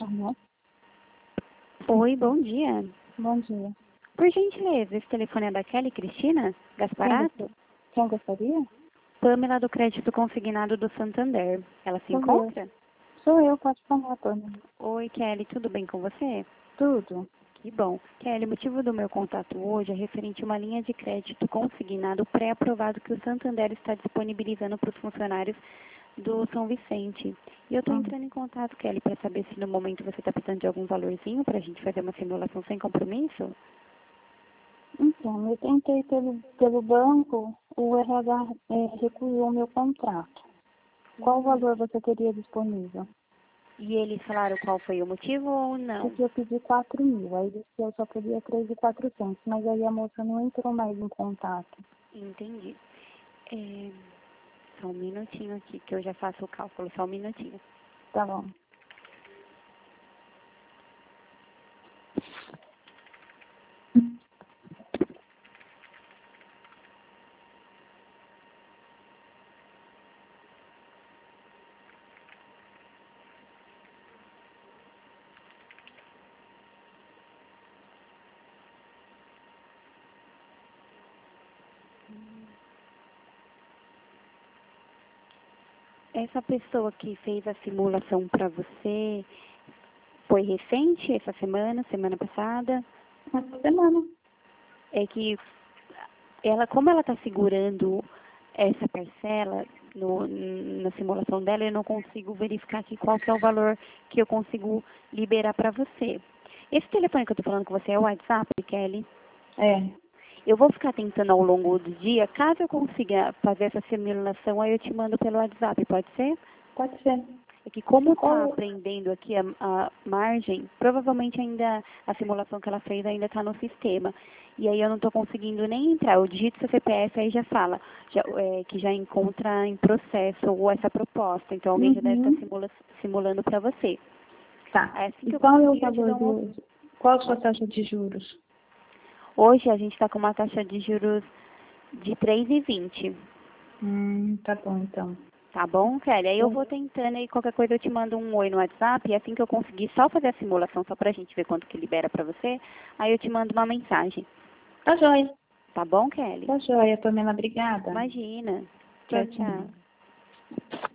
Aham. Oi, bom dia. Bom dia. Por gentileza, esse telefone é da Kelly Cristina Gasparato? Quem gostaria? Pamela do Crédito Consignado do Santander. Ela se encontra? Sou eu, pode falar, Tony. Oi, Kelly, tudo bem com você? Tudo. Que bom. Kelly, o motivo do meu contato hoje é referente a uma linha de crédito consignado pré-aprovado que o Santander está disponibilizando para os funcionários do São Vicente. E eu estou entrando em contato, Kelly, para saber se no momento você está precisando de algum valorzinho para a gente fazer uma simulação sem compromisso? Então, eu tentei pelo banco, o RH recusou meu contrato. Qual valor você teria disponível? E eles falaram qual foi o motivo ou não? Porque eu pedi 4.000, aí disse que eu só podia 3.400, mas aí a moça não entrou mais em contato. Entendi. Só um minutinho aqui, que eu já faço o cálculo, só um minutinho. Tá bom. Essa pessoa que fez a simulação para você foi recente, essa semana, semana passada? Essa semana. É que ela, como ela está segurando essa parcela na simulação dela, eu não consigo verificar aqui qual que é o valor que eu consigo liberar para você. Esse telefone que eu estou falando com você é o WhatsApp, Kelly? É. Eu vou ficar tentando ao longo do dia, caso eu consiga fazer essa simulação, aí eu te mando pelo WhatsApp, pode ser? Pode ser. É que como está aprendendo aqui a margem, provavelmente ainda a simulação que ela fez ainda está no sistema. E aí eu não estou conseguindo nem entrar. Eu digito seu CPF, aí já fala que já encontra em processo ou essa proposta. Então alguém já deve estar simulando para você. Tá. Aí, assim E que eu qual é o conseguir, eu te valor dou uma... Qual a sua taxa de juros? Hoje a gente está com uma taxa de juros de 3,20. Tá bom, então. Tá bom, Kelly? Aí eu vou tentando e qualquer coisa eu te mando um oi no WhatsApp e assim que eu conseguir só fazer a simulação, só pra gente ver quanto que libera pra você, aí eu te mando uma mensagem. Tá joia. Tá bom, Kelly? Tá joia, Pamela. Obrigada. Imagina. Tchau, Tchau, tchau.